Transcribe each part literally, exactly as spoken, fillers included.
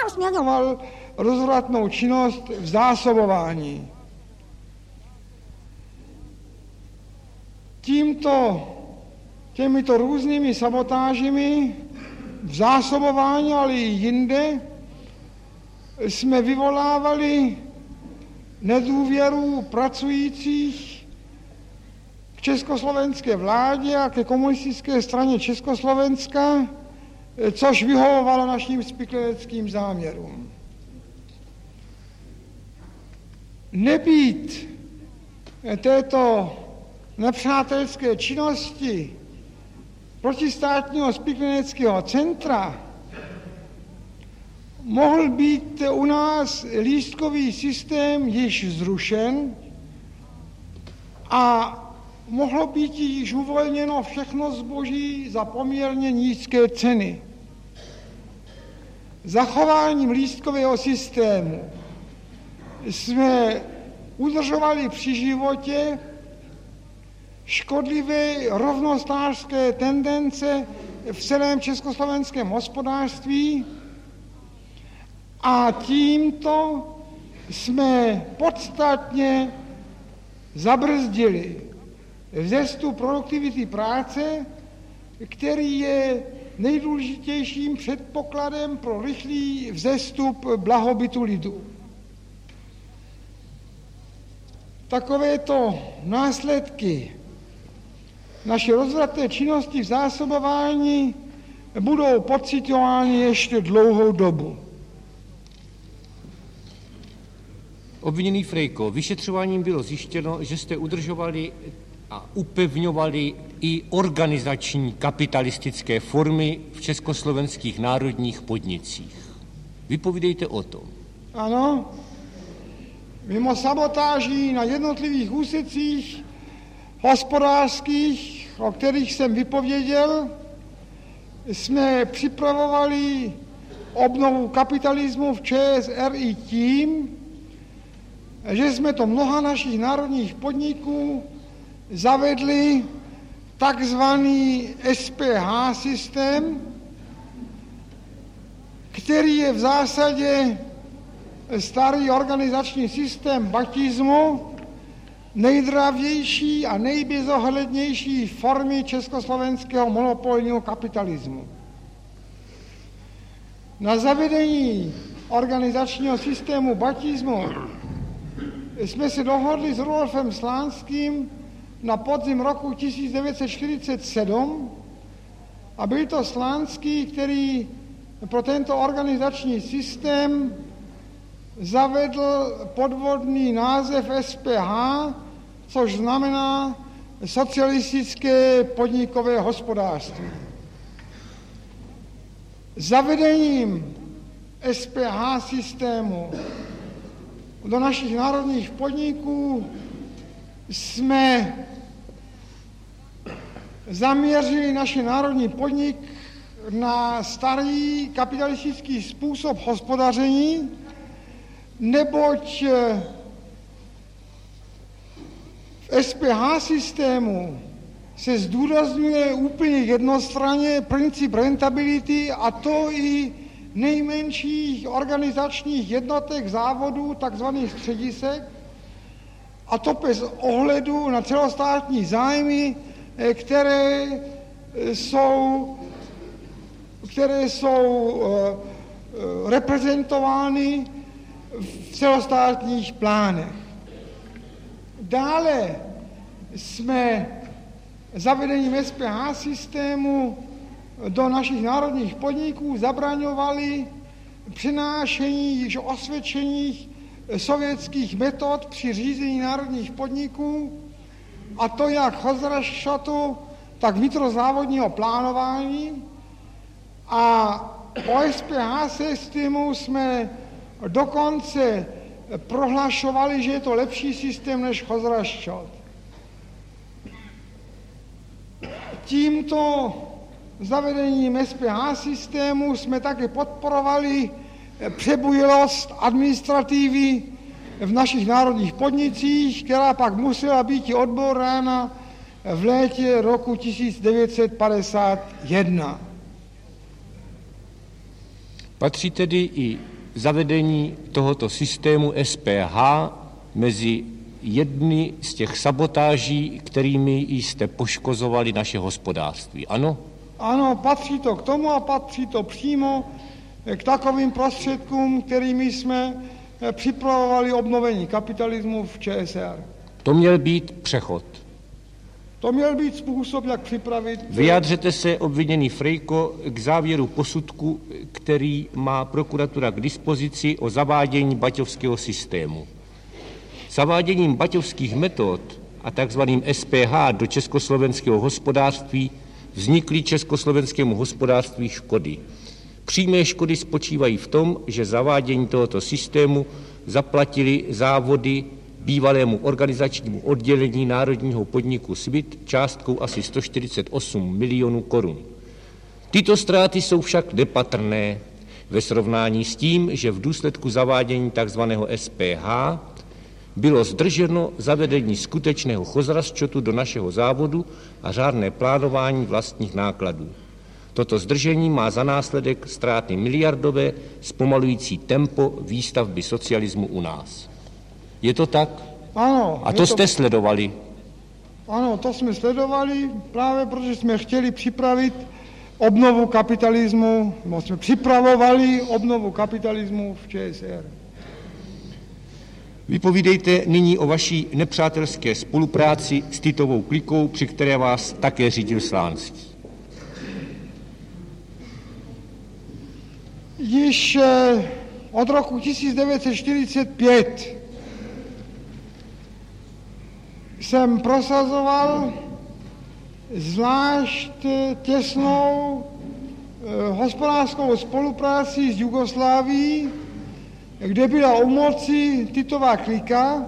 směřoval rozvratnou činnost v zásobování. Tímto, těmito různými sabotážemi v zásobování, ale i jinde, jsme vyvolávali nedůvěru pracujících k československé vládě a ke komunistické straně Československa, což vyhovovalo našim spikleneckým záměrům. Nebýt této nepřátelské činnosti protistátního spikleneckého centra, mohl být u nás lístkový systém již zrušen a mohlo být již uvolněno všechno zboží za poměrně nízké ceny. Zachováním lístkového systému jsme udržovali při životě škodlivé rovnostářské tendence v celém československém hospodářství a tímto jsme podstatně zabrzdili vzestup produktivity práce, který je nejdůležitějším předpokladem pro rychlý vzestup blahobytu lidu. Takovéto následky naše rozvratné činnosti v zásobování budou pocitovány ještě dlouhou dobu. Obviněný Frejko, vyšetřováním bylo zjištěno, že jste udržovali a upevňovali i organizační kapitalistické formy v československých národních podnicích. Vypovídejte o tom. Ano, mimo sabotáží na jednotlivých úsecích hospodářských, o kterých jsem vypověděl, jsme připravovali obnovu kapitalismu v Č S R i tím, že jsme to mnoha našich národních podniků zavedli takzvaný S P H systém, který je v zásadě starý organizační systém batismu, nejdravější a nejbezohlednější formy československého monopolního kapitalismu. Na zavedení organizačního systému batismu jsme se dohodli s Rudolfem Slánským na podzim roku tisíc devět set čtyřicet sedm a byl to Slánský, který pro tento organizační systém zavedl podvodný název S P H, což znamená socialistické podnikové hospodářství. Zavedením S P H systému do našich národních podniků jsme zaměřili naše národní podnik na starý kapitalistický způsob hospodaření, neboť v S P H systému se zdůrazňuje úplně jednostranně princip rentability, a to i nejmenších organizačních jednotek závodů, takzvaných středisek, a to bez ohledu na celostátní zájmy, které jsou, které jsou reprezentovány v celostátních plánech. Dále jsme zavedením S P H systému do našich národních podniků zabraňovali přenášení již osvědčených sovětských metod při řízení národních podniků, a to jak chozrašotu, tak vnitrozávodního plánování. A o S P H systému jsme dokonce prohlašovali, že je to lepší systém než chozrašot. Tímto zavedením S P H systému jsme také podporovali přebujelost administrativy v našich národních podnicích, která pak musela být odbourána v létě roku tisíc devět set padesát jedna. Patří tedy i zavedení tohoto systému S P H mezi jedny z těch sabotáží, kterými jste poškozovali naše hospodářství. Ano? Ano, patří to k tomu a patří to přímo k takovým prostředkům, kterými jsme připravovali obnovení kapitalismu v Č S R. To měl být přechod. To měl být způsob, jak připravit... Vyjádřete se, obviněný Frejko, k závěru posudku, který má prokuratura k dispozici o zavádění baťovského systému. Zaváděním baťovských metod a takzvaným S P H do československého hospodářství vznikly československému hospodářství škody. Přímé škody spočívají v tom, že zavádění tohoto systému zaplatili závody bývalému organizačnímu oddělení národního podniku Svit částkou asi sto čtyřicet osm milionů korun. Tyto ztráty jsou však nepatrné ve srovnání s tím, že v důsledku zavádění tzv. S P H bylo zdrženo zavedení skutečného chozrazčotu do našeho závodu a řádné plánování vlastních nákladů. Toto zdržení má za následek ztráty miliardové, zpomalující tempo výstavby socialismu u nás. Je to tak? Ano. A to, to jste sledovali? Ano, to jsme sledovali právě protože jsme chtěli připravit obnovu kapitalismu, no jsme připravovali obnovu kapitalismu v Č S R. Vypovídejte nyní o vaší nepřátelské spolupráci s Titovou klikou, při které vás také řídil Slánský. Již od roku tisíc devět set čtyřicet pět jsem prosazoval zvlášť těsnou hospodářskou spolupráci s Jugoslávií, kde byla u moci Titová klika,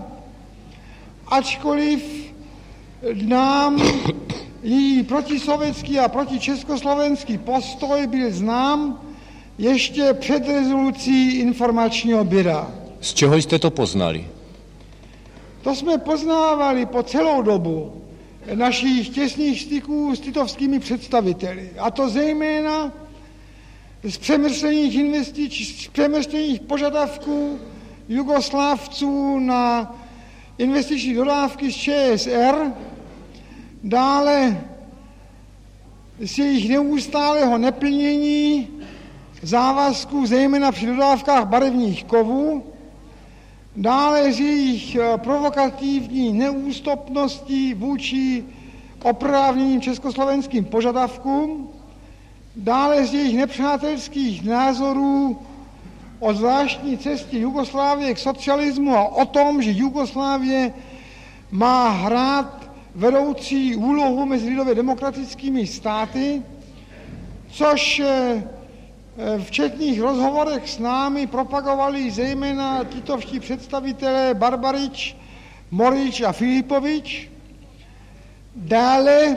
ačkoliv nám její protisovětský a protičeskoslovenský postoj byl znám ještě před rezolucí informačního bíra. Z čeho jste to poznali? To jsme poznávali po celou dobu našich těsných styků s titovskými představiteli. A to zejména z přemrštěných investic, z přemrštěných požadavků Jugoslávců na investiční dodávky z Č S R, dále z jejich neustálého neplnění závazků, zejména při dodávkách barevných kovů, dále z jejich provokativní neústupností vůči oprávněným československým požadavkům, dále z jejich nepřátelských názorů o zvláštní cestě Jugoslávie k socialismu a o tom, že Jugoslávie má hrát vedoucí úlohu mezi lidově demokratickými státy, což v četných rozhovorech s námi propagovali zejména titovští představitelé Barbarič, Morič a Filipovič. Dále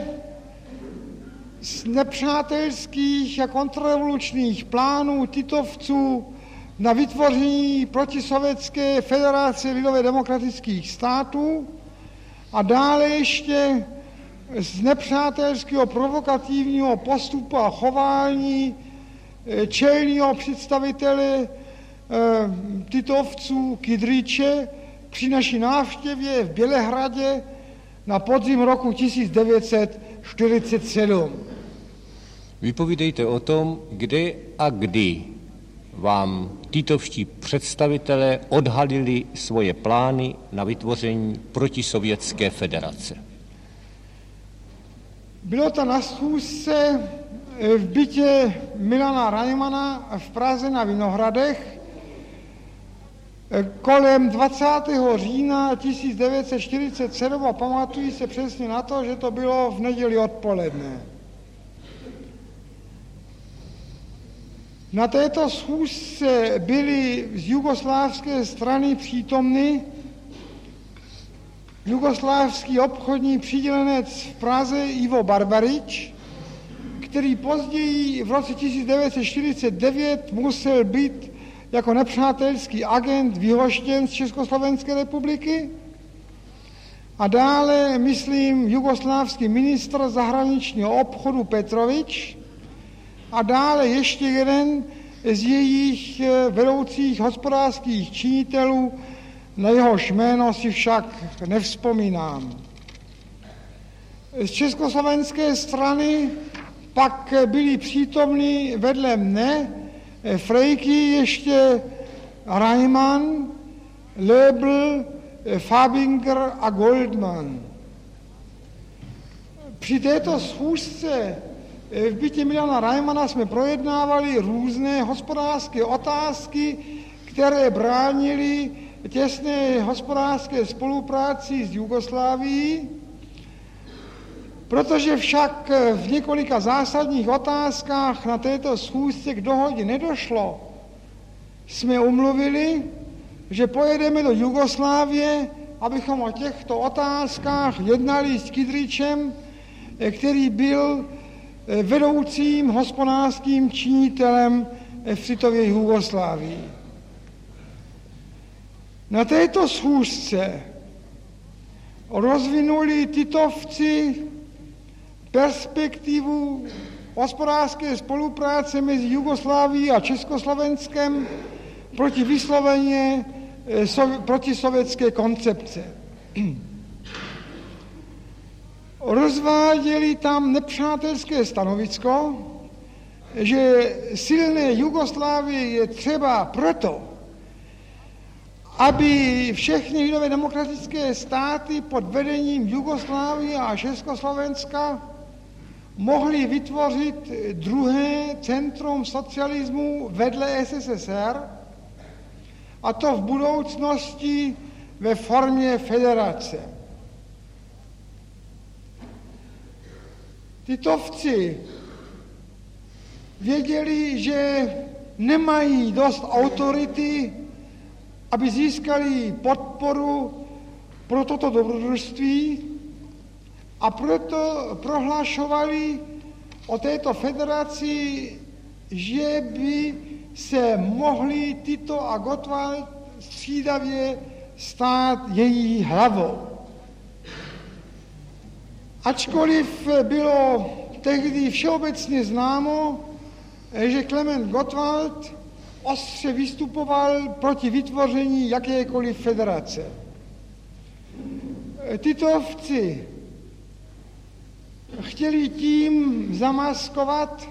z nepřátelských a kontrarevolučních plánů titovců na vytvoření protisovětské federace lidově demokratických států a dále ještě z nepřátelského provokativního postupu a chování čelního představitele e, titovců Kydriče při naší návštěvě v Bělehradě na podzim roku tisíc devět set čtyřicet sedm. Vypovídejte o tom, kde a kdy vám titovští představitelé odhalili svoje plány na vytvoření protisovětské federace. Bylo to na schůzce v bytě Milana Rajmana v Praze na Vinohradech kolem dvacátého října tisíc devět set čtyřicet sedm a pamatuji se přesně na to, že to bylo v neděli odpoledne. Na této schůzce byli z jugoslávské strany přítomny jugoslávský obchodní přidělenec v Praze Ivo Barbarič, který později v roce tisíc devět set čtyřicet devět musel být jako nepřátelský agent vyhoštěn z Československé republiky. A dále, myslím, jugoslávský ministr zahraničního obchodu Petrovič. A dále ještě jeden z jejich vedoucích hospodářských činitelů, na jehož jméno si však nevzpomínám. Z československé strany pak byli přítomni vedle mne Frejky ještě Reimann, Löbl, Fabinger a Goldman. Při této schůzce v bytě Milana Reimana jsme projednávali různé hospodářské otázky, které bránily těsné hospodářské spolupráci s Jugoslávií. Protože však v několika zásadních otázkách na této schůzce k dohodě nedošlo, jsme umluvili, že pojedeme do Jugoslávie, abychom o těchto otázkách jednali s Kydričem, který byl vedoucím hospodářským činitelem v Titově Jugoslávii. Na této schůzce rozvinuli titovci perspektivu hospodářské spolupráce mezi Jugoslávií a Československem proti vysloveně proti sovětské koncepce. Rozváděli tam nepřátelské stanovisko, že silné Jugoslávie je třeba proto, aby všechny lidové demokratické státy pod vedením Jugoslávie a Československa mohly vytvořit druhé centrum socialismu vedle S S S R, a to v budoucnosti ve formě federace. Titovci věděli, že nemají dost autority, aby získali podporu pro toto dobrodružství, a proto prohlašovali o této federaci, že by se mohli Tito a Gottwald střídavě stát její hlavou. Ačkoliv bylo tehdy všeobecně známo, že Klement Gottwald ostře vystupoval proti vytvoření jakékoliv federace. Titovci chtěli tím zamaskovat,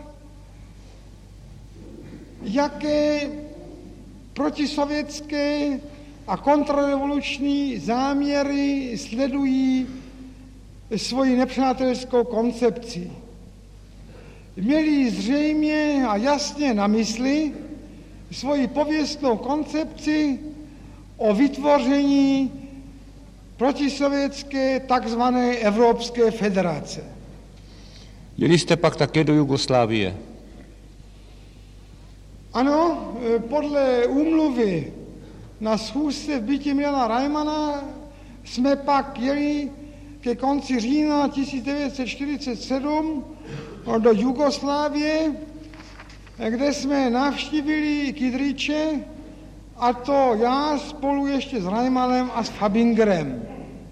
jaké protisovětské a kontrarevoluční záměry sledují svoji nepřátelskou koncepci. Měli zřejmě a jasně na mysli svoji pověstnou koncepci o vytvoření protisovětské takzvané Evropské federace. Jeli jste pak také do Jugoslávie? Ano, podle úmluvy na schůzce v bytě Milana Reimana jsme pak jeli ke konci října tisíc devět set čtyřicet sedm do Jugoslávie, kde jsme navštívili Kydriče, a to já spolu ještě s Reimanem a s Fabingerem.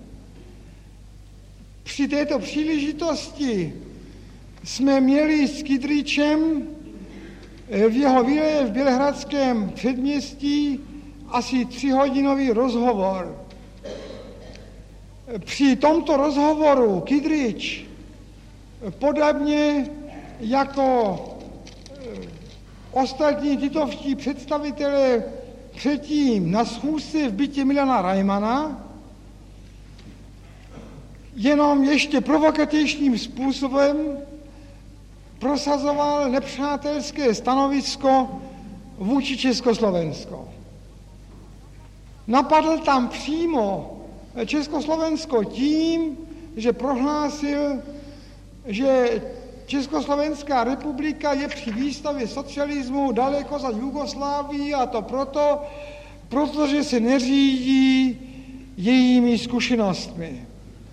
Při této příležitosti jsme měli s Kydričem v jeho vile v Bělehradském předměstí asi třihodinový rozhovor. Při tomto rozhovoru Kydrič podobně jako ostatní titovští představitelé předtím na schůzce v bytě Milana Reimana jenom ještě provokativním způsobem prosazoval nepřátelské stanovisko vůči Československo. Napadl tam přímo Československo tím, že prohlásil, že Československá republika je při výstavě socialismu daleko za Jugoslávii, a to proto, protože se neřídí jejími zkušenostmi.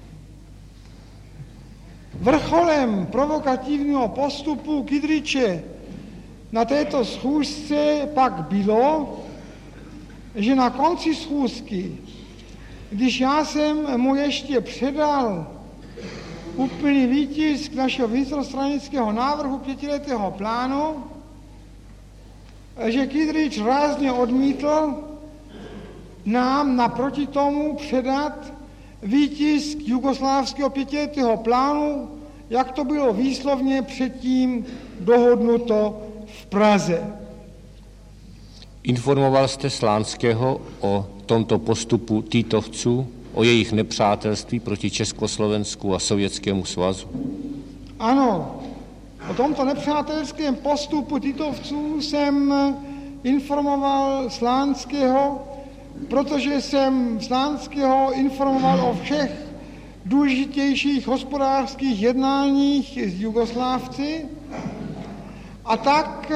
Vrcholem provokativního postupu Kydriče na této schůzce pak bylo, že na konci schůzky, když já jsem mu ještě předal úplný výtisk našeho vnitrostranického návrhu pětiletého plánu, že Kydrič rázně odmítl nám naproti tomu předat výtisk jugoslávského pětiletého plánu, jak to bylo výslovně předtím dohodnuto v Praze. Informoval jste Slánského o tomto postupu Titovců, o jejich nepřátelství proti Československu a Sovětskému svazu? Ano, o tomto nepřátelském postupu Titovců jsem informoval Slánského, protože jsem Slánského informoval o všech důležitějších hospodářských jednáních s Jugoslávci, a tak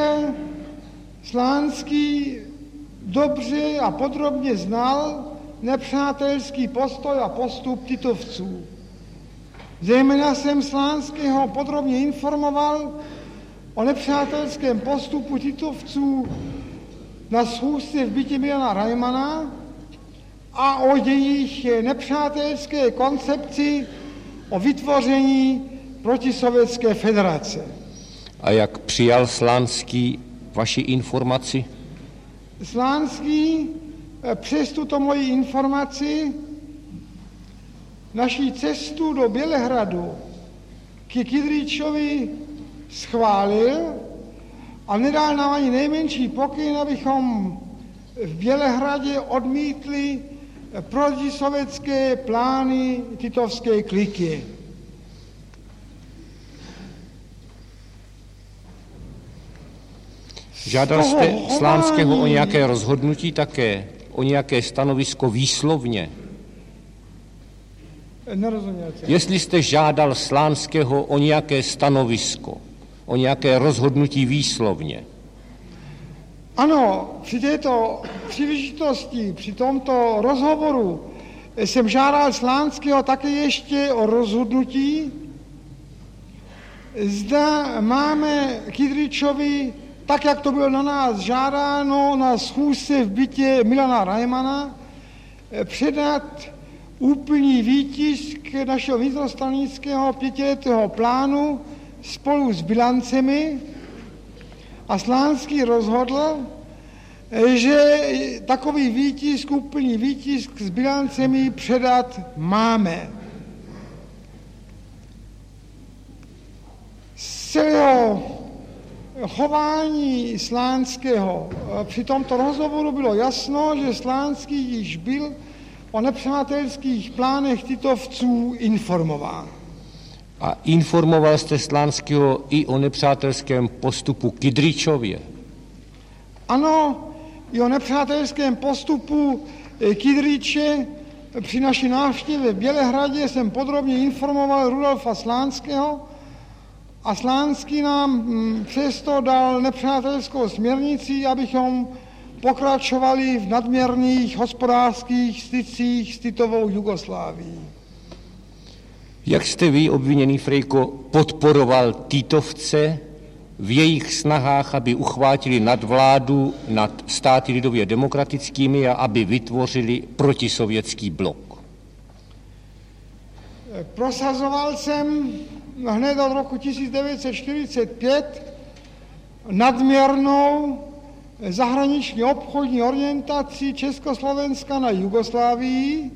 Slánský dobře a podrobně znal nepřátelský postoj a postup Titovců. Zejména jsem Slánského podrobně informoval o nepřátelském postupu Titovců na schůzce v bytě Milana Rajmana a o jejich nepřátelské koncepci o vytvoření protisovětské federace. A jak přijal Slánský vaši informaci? Slánský přes tuto moji informaci naší cestu do Bělehradu k Kydričovi schválil a nedal nám ani nejmenší pokyn, abychom v Bělehradě odmítli protisovětské plány titovské kliky. Žádal jste Slánského o nějaké rozhodnutí také, o nějaké stanovisko výslovně? Nerozuměl jsem. Jestli jste žádal Slánského o nějaké stanovisko, o nějaké rozhodnutí výslovně? Ano, při této příležitosti, při tomto rozhovoru jsem žádal Slánského také ještě o rozhodnutí, zda máme Kydričovi, tak jak to bylo na nás žádáno na schůzce v bytě Milana Rajmana, předat úplný výtisk našeho vnitrostranického pětiletého plánu spolu s bilancemi, a Slánský rozhodl, že takový výtisk, úplný výtisk s bilancemi předat máme. Z celého chování Slánského při tomto rozhovoru bylo jasno, že Slánský již byl o nepřátelských plánech Titovců informován. A informoval jste Slánského i o nepřátelském postupu Kydričově? Ano, i o nepřátelském postupu Kydriče při naší návštěvě v Bělehradě jsem podrobně informoval Rudolfa Slánského a Slánský nám přesto dal nepřátelskou směrnici, abychom pokračovali v nadměrných hospodářských stycích s Titovou Jugoslávií. Jak jste vy, obviněný Frejko, podporoval Titovce v jejich snahách, aby uchvátili nadvládu nad státy lidově demokratickými a aby vytvořili protisovětský blok? Prosazoval jsem hned od roku tisíc devět set čtyřicet pět nadměrnou zahraniční obchodní orientaci Československa na Jugoslávii,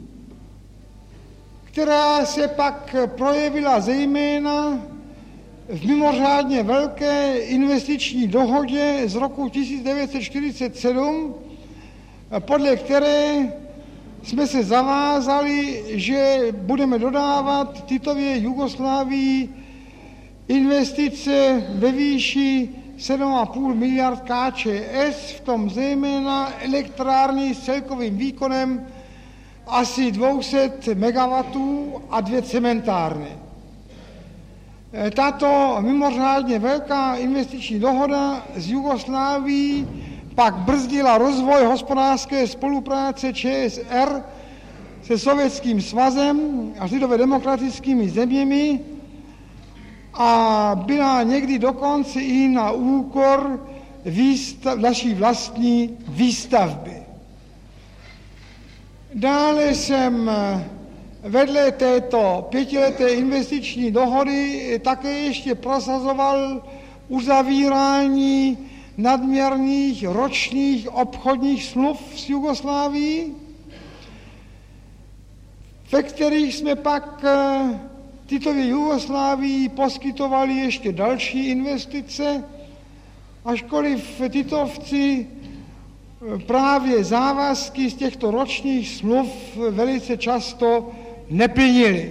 která se pak projevila zejména v mimořádně velké investiční dohodě z roku tisíc devět set čtyřicet sedm, podle které jsme se zavázali, že budeme dodávat Titově Jugoslávii investice ve výši sedm a půl miliard K Č S, v tom zejména elektrárny s celkovým výkonem asi dvě stě megawattů a dvě cementárny. Tato mimořádně velká investiční dohoda s Jugoslávií pak brzdila rozvoj hospodářské spolupráce Č S R se Sovětským svazem a lidově demokratickými zeměmi a byla někdy dokonce i na úkor výstav, naší vlastní výstavby. Dále jsem vedle této pětileté investiční dohody také ještě prosazoval uzavírání nadměrných ročních obchodních smluv s Jugoslávií, ve kterých jsme pak Titově Jugoslávii poskytovali ještě další investice, ačkoliv Titovci právě závazky z těchto ročních smluv velice často neplnili.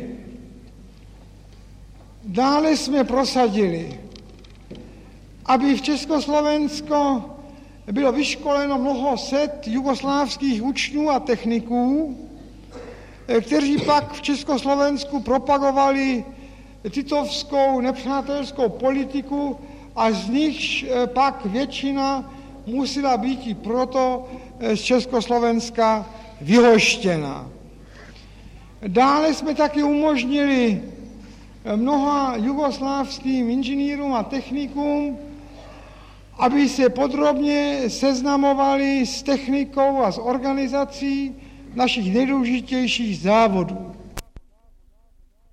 Dále jsme prosadili, aby v Československo bylo vyškoleno mnoho set jugoslávských učňů a techniků, kteří pak v Československu propagovali titovskou nepřátelskou politiku a z nich pak většina musela být i proto z Československa vyhoštěna. Dále jsme taky umožnili mnoha jugoslávským inženýrům a technikům, aby se podrobně seznamovali s technikou a s organizací našich nejdůležitějších závodů.